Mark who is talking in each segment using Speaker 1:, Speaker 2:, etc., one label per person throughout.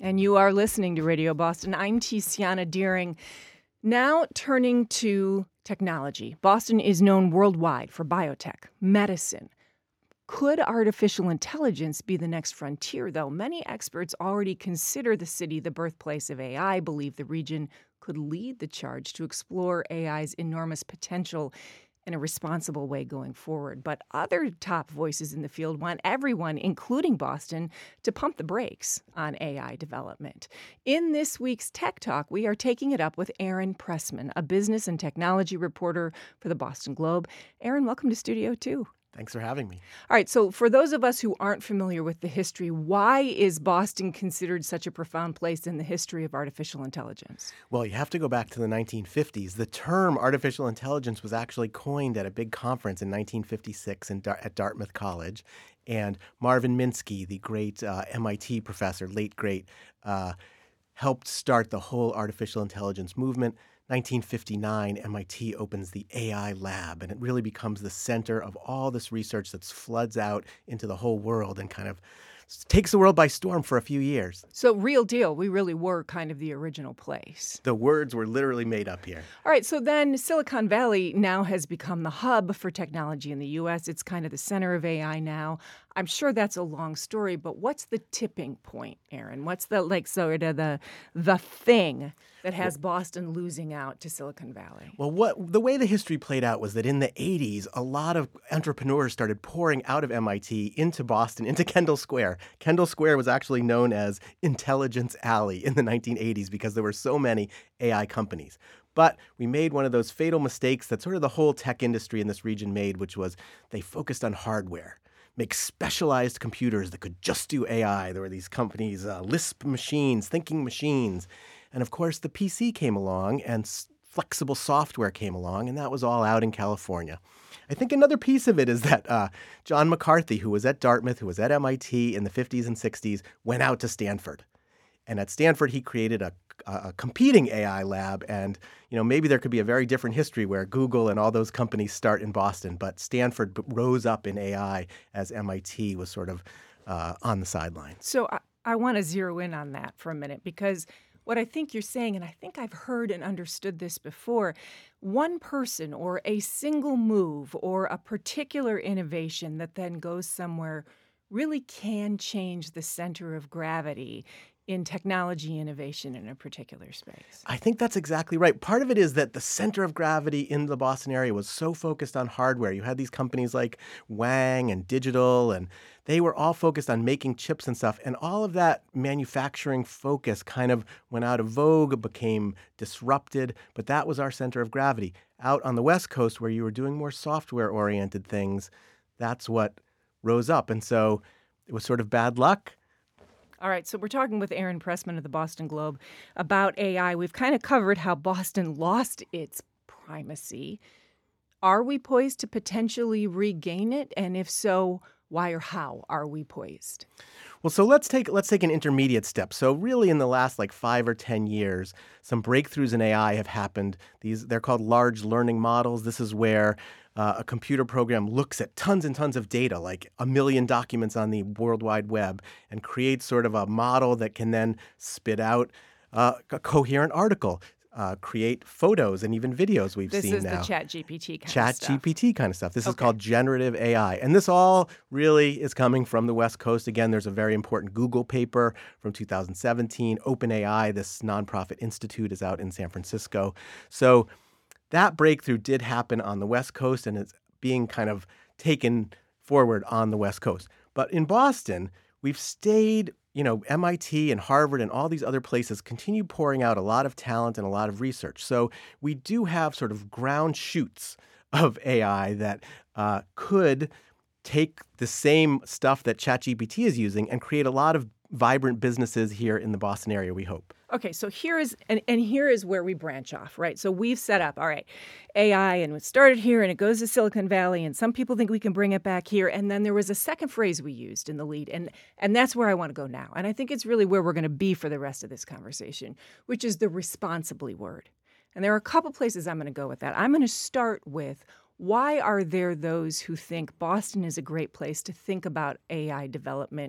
Speaker 1: And you are listening to Radio Boston. I'm Tiziana Deering. Now turning to technology. Boston is known worldwide for biotech, medicine. Could artificial intelligence be the next frontier, though? Many experts already consider the city the birthplace of AI, believe the region could lead the charge to explore AI's enormous potential in a responsible way going forward. But other top voices in the field want everyone, including Boston, to pump the brakes on AI development. In this week's Tech Talk, we are taking it up with Aaron Pressman, a business and technology reporter for the Boston Globe. Aaron, welcome to Studio 2.
Speaker 2: Thanks for having me.
Speaker 1: All right, so for those of us who aren't familiar with the history, why is Boston considered such a profound place in the history of artificial intelligence?
Speaker 2: Well, you have to go back to the 1950s. The term artificial intelligence was actually coined at a big conference in 1956 at Dartmouth College. And Marvin Minsky, the great MIT professor, late great, helped start the whole artificial intelligence movement. 1959, MIT opens the AI lab, and it really becomes the center of all this research that floods out into the whole world and kind of takes the world by storm for a few years.
Speaker 1: So real deal, we really were kind of the original place.
Speaker 2: The words were literally made up here.
Speaker 1: All right, so then Silicon Valley now has become the hub for technology in the U.S. It's kind of the center of AI now. I'm sure that's a long story, but what's the tipping point, Aaron? What's the the thing that has Boston losing out to Silicon Valley?
Speaker 2: Well, the way the history played out was that in the 80s, a lot of entrepreneurs started pouring out of MIT into Boston, into Kendall Square. Kendall Square was actually known as Intelligence Alley in the 1980s because there were so many AI companies. But we made one of those fatal mistakes that sort of the whole tech industry in this region made, which was they focused on hardware. Make specialized computers that could just do AI. There were these companies, Lisp machines, thinking machines. And of course, the PC came along and flexible software came along, and that was all out in California. I think another piece of it is that John McCarthy, who was at Dartmouth, who was at MIT in the 50s and 60s, went out to Stanford. And at Stanford, he created a competing AI lab. And, maybe there could be a very different history where Google and all those companies start in Boston. But Stanford rose up in AI as MIT was sort of on the sidelines.
Speaker 1: So I want to zero in on that for a minute because what I think you're saying, and I think I've heard and understood this before, one person or a single move or a particular innovation that then goes somewhere really can change the center of gravity in technology innovation in a particular space.
Speaker 2: I think that's exactly right. Part of it is that the center of gravity in the Boston area was so focused on hardware. You had these companies like Wang and Digital, and they were all focused on making chips and stuff. And all of that manufacturing focus kind of went out of vogue, became disrupted. But that was our center of gravity. Out on the West Coast, where you were doing more software-oriented things, that's what rose up. And so it was sort of bad luck.
Speaker 1: All right, so we're talking with Aaron Pressman of the Boston Globe about AI. We've kind of covered how Boston lost its primacy. Are we poised to potentially regain it? And if so, why or how are we poised?
Speaker 2: Well, so let's take an intermediate step. So really in the last 5 or 10 years, some breakthroughs in AI have happened. They're called large learning models. This is where a computer program looks at tons and tons of data, like 1 million documents on the World Wide Web, and creates sort of a model that can then spit out a coherent article, create photos and even videos we've seen now.
Speaker 1: This is the ChatGPT kind of stuff.
Speaker 2: ChatGPT kind of stuff. This is called generative AI. And this all really is coming from the West Coast. Again, there's a very important Google paper from 2017. OpenAI, this nonprofit institute, is out in San Francisco. So that breakthrough did happen on the West Coast, and it's being kind of taken forward on the West Coast. But in Boston, we've stayed, MIT and Harvard and all these other places continue pouring out a lot of talent and a lot of research. So we do have sort of ground shoots of AI that could take the same stuff that ChatGPT is using and create a lot of vibrant businesses here in the Boston area, we hope.
Speaker 1: Okay, so here is where we branch off, right? So we've set up, all right, AI, and it started here, and it goes to Silicon Valley, and some people think we can bring it back here. And then there was a second phrase we used in the lead, and that's where I want to go now. And I think it's really where we're going to be for the rest of this conversation, which is the responsibly word. And there are a couple places I'm going to go with that. I'm going to start with, why are there those who think Boston is a great place to think about AI development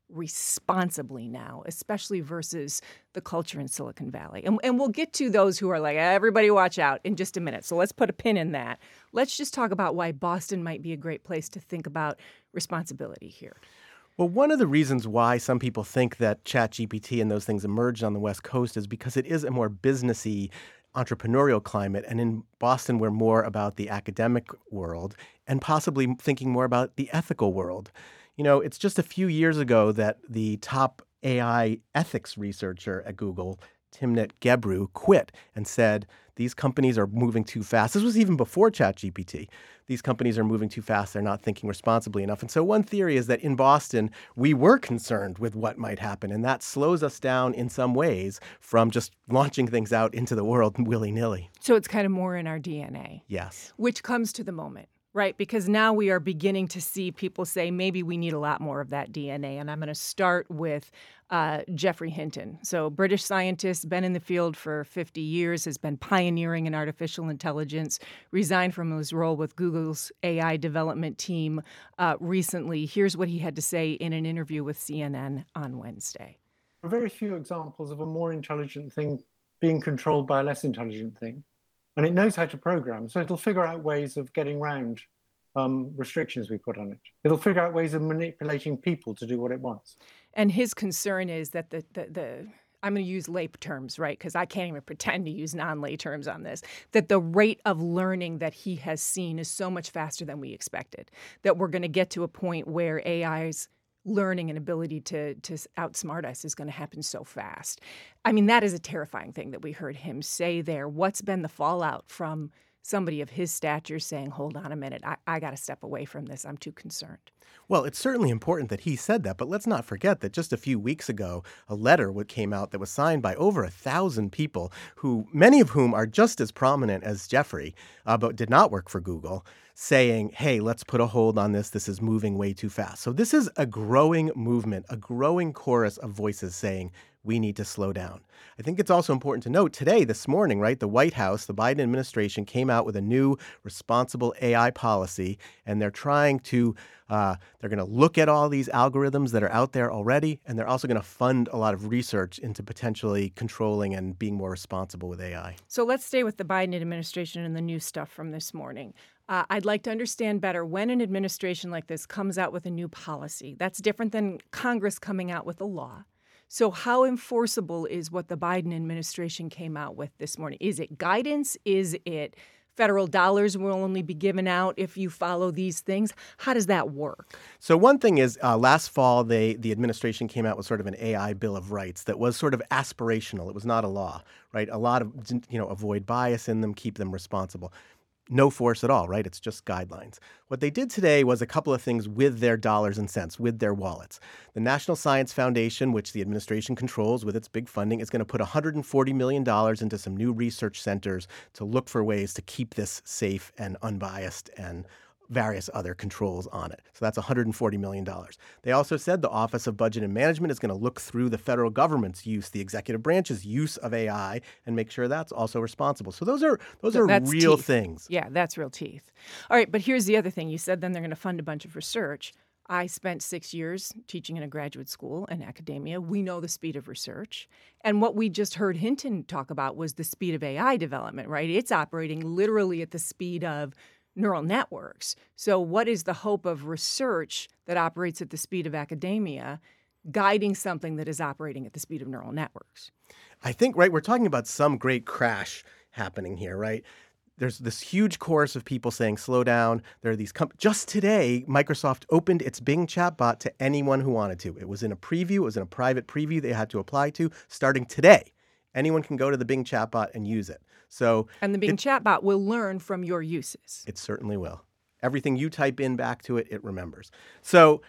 Speaker 1: responsibly now, especially versus the culture in Silicon Valley? And we'll get to those who are like, everybody watch out in just a minute. So let's put a pin in that. Let's just talk about why Boston might be a great place to think about responsibility here.
Speaker 2: Well, one of the reasons why some people think that ChatGPT and those things emerged on the West Coast is because it is a more businessy, entrepreneurial climate. And in Boston, we're more about the academic world and possibly thinking more about the ethical world. You know, it's just a few years ago that the top AI ethics researcher at Google, Timnit Gebru, quit and said, these companies are moving too fast. This was even before ChatGPT. These companies are moving too fast. They're not thinking responsibly enough. And so one theory is that in Boston, we were concerned with what might happen. And that slows us down in some ways from just launching things out into the world willy-nilly.
Speaker 1: So it's kind of more in our DNA.
Speaker 2: Yes.
Speaker 1: Which comes to the moment. Right, because now we are beginning to see people say maybe we need a lot more of that DNA. And I'm going to start with Geoffrey Hinton. So British scientist, been in the field for 50 years, has been pioneering in artificial intelligence, resigned from his role with Google's AI development team recently. Here's what he had to say in an interview with CNN on Wednesday.
Speaker 3: There are very few examples of a more intelligent thing being controlled by a less intelligent thing. And it knows how to program, so it'll figure out ways of getting around restrictions we put on it. It'll figure out ways of manipulating people to do what it wants.
Speaker 1: And his concern is that the I'm going to use lay terms, right, because I can't even pretend to use non-lay terms on this, that the rate of learning that he has seen is so much faster than we expected, that we're going to get to a point where AI's learning and ability to outsmart us is going to happen so fast. I mean, that is a terrifying thing that we heard him say there. What's been the fallout from somebody of his stature saying, hold on a minute, I got to step away from this. I'm too concerned.
Speaker 2: Well, it's certainly important that he said that, but let's not forget that just a few weeks ago, a letter came out that was signed by over 1,000 people, who many of whom are just as prominent as Geoffrey, but did not work for Google, saying, hey, let's put a hold on this. This is moving way too fast. So this is a growing movement, a growing chorus of voices saying, we need to slow down. I think it's also important to note today, this morning, right, the White House, the Biden administration came out with a new responsible AI policy, and they're trying to, they're going to look at all these algorithms that are out there already, and they're also going to fund a lot of research into potentially controlling and being more responsible with AI.
Speaker 1: So let's stay with the Biden administration and the new stuff from this morning. I'd like to understand better when an administration like this comes out with a new policy. That's different than Congress coming out with a law. So how enforceable is what the Biden administration came out with this morning? Is it guidance? Is it federal dollars will only be given out if you follow these things? How does that work?
Speaker 2: So one thing is, last fall, the administration came out with sort of an AI Bill of Rights that was sort of aspirational. It was not a law, right? A lot of, avoid bias in them, keep them responsible. No force at all, right? It's just guidelines. What they did today was a couple of things with their dollars and cents, with their wallets. The National Science Foundation, which the administration controls with its big funding, is going to put $140 million into some new research centers to look for ways to keep this safe and unbiased and various other controls on it. So that's $140 million. They also said the Office of Budget and Management is going to look through the federal government's use, the executive branch's use of AI, and make sure that's also responsible. So those are real
Speaker 1: teeth.
Speaker 2: Things.
Speaker 1: Yeah, that's real teeth. All right, but here's the other thing. You said then they're going to fund a bunch of research. I spent 6 years teaching in a graduate school and academia. We know the speed of research. And what we just heard Hinton talk about was the speed of AI development, right? It's operating literally at the speed of neural networks. So what is the hope of research that operates at the speed of academia guiding something that is operating at the speed of neural networks?
Speaker 2: I think, right, we're talking about some great crash happening here, right? There's this huge chorus of people saying, slow down. There are these just today, Microsoft opened its Bing chatbot to anyone who wanted to. It was in a preview. It was in a private preview they had to apply to. Starting today, anyone can go to the Bing chatbot and use it.
Speaker 1: And the Bing chatbot will learn from your uses.
Speaker 2: It certainly will. Everything you type in back to it, it remembers. So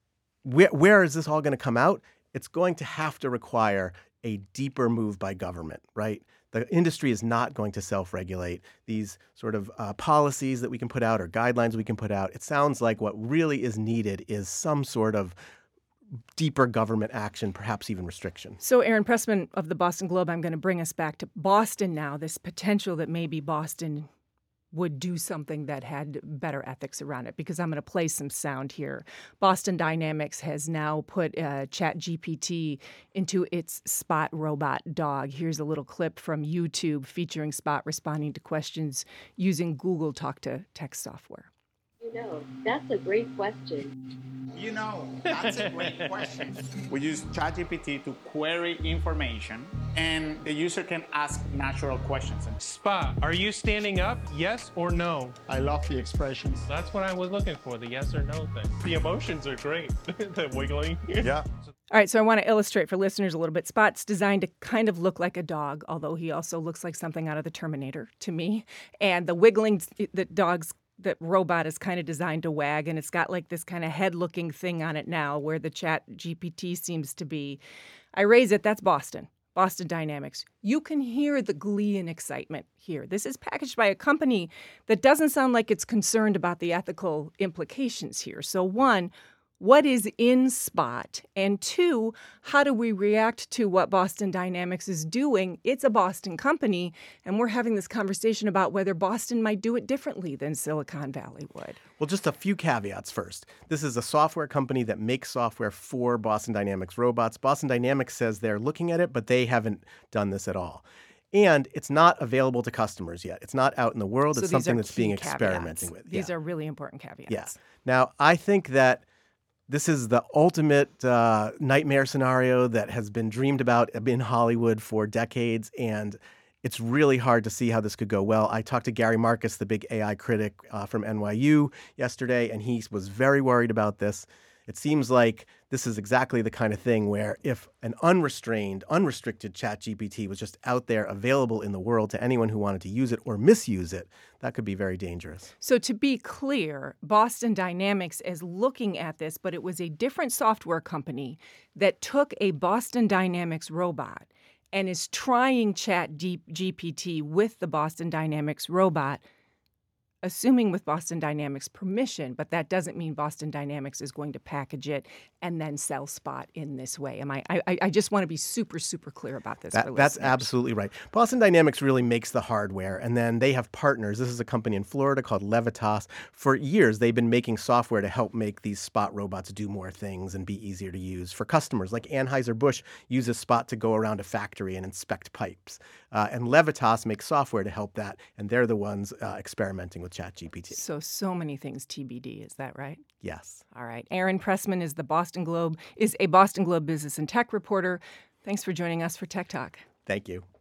Speaker 2: where is this all going to come out? It's going to have to require a deeper move by government, right? The industry is not going to self-regulate. These sort of policies that we can put out or guidelines we can put out, it sounds like what really is needed is some sort of deeper government action, perhaps even restriction.
Speaker 1: So Aaron Pressman of the Boston Globe, I'm going to bring us back to Boston now, this potential that maybe Boston would do something that had better ethics around it, because I'm going to play some sound here. Boston Dynamics has now put ChatGPT into its Spot robot dog. Here's a little clip from YouTube featuring Spot responding to questions using Google Talk to Text software.
Speaker 4: That's a great question.
Speaker 5: That's a great question. We use ChatGPT to query information, and the user can ask natural questions.
Speaker 6: Spot, are you standing up? Yes or no?
Speaker 7: I love the expressions.
Speaker 6: That's what I was looking for, the yes or no thing. The emotions are great. The wiggling.
Speaker 7: Yeah.
Speaker 1: All right, so I want to illustrate for listeners a little bit. Spot's designed to kind of look like a dog, although he also looks like something out of the Terminator to me. And the wiggling that robot is kind of designed to wag, and it's got like this kind of head-looking thing on it now where the Chat GPT seems to be. I raise it, that's Boston Dynamics. You can hear the glee and excitement here. This is packaged by a company that doesn't sound like it's concerned about the ethical implications here. So one, what is in Spot? And two, how do we react to what Boston Dynamics is doing? It's a Boston company, and we're having this conversation about whether Boston might do it differently than Silicon Valley would.
Speaker 2: Well, just a few caveats first. This is a software company that makes software for Boston Dynamics robots. Boston Dynamics says they're looking at it, but they haven't done this at all. And it's not available to customers yet. It's not out in the world.
Speaker 1: So
Speaker 2: it's something that's being experimented with.
Speaker 1: These are really important caveats.
Speaker 2: Yes. Now, I think that this is the ultimate nightmare scenario that has been dreamed about in Hollywood for decades, and it's really hard to see how this could go well. I talked to Gary Marcus, the big AI critic from NYU yesterday, and he was very worried about this. It seems like this is exactly the kind of thing where if an unrestricted ChatGPT was just out there available in the world to anyone who wanted to use it or misuse it, that could be very dangerous.
Speaker 1: So to be clear, Boston Dynamics is looking at this, but it was a different software company that took a Boston Dynamics robot and is trying ChatGPT with the Boston Dynamics robot, assuming with Boston Dynamics permission, but that doesn't mean Boston Dynamics is going to package it and then sell Spot in this way. I just want to be super, super clear about this.
Speaker 2: That's absolutely right. Boston Dynamics really makes the hardware, and then they have partners. This is a company in Florida called Levitas. For years, they've been making software to help make these Spot robots do more things and be easier to use for customers. Like Anheuser-Busch uses Spot to go around a factory and inspect pipes. And Levitas makes software to help that, and they're the ones experimenting with ChatGPT.
Speaker 1: So many things TBD, is that right?
Speaker 2: Yes.
Speaker 1: All right. Aaron Pressman is a Boston Globe business and tech reporter. Thanks for joining us for Tech Talk.
Speaker 2: Thank you.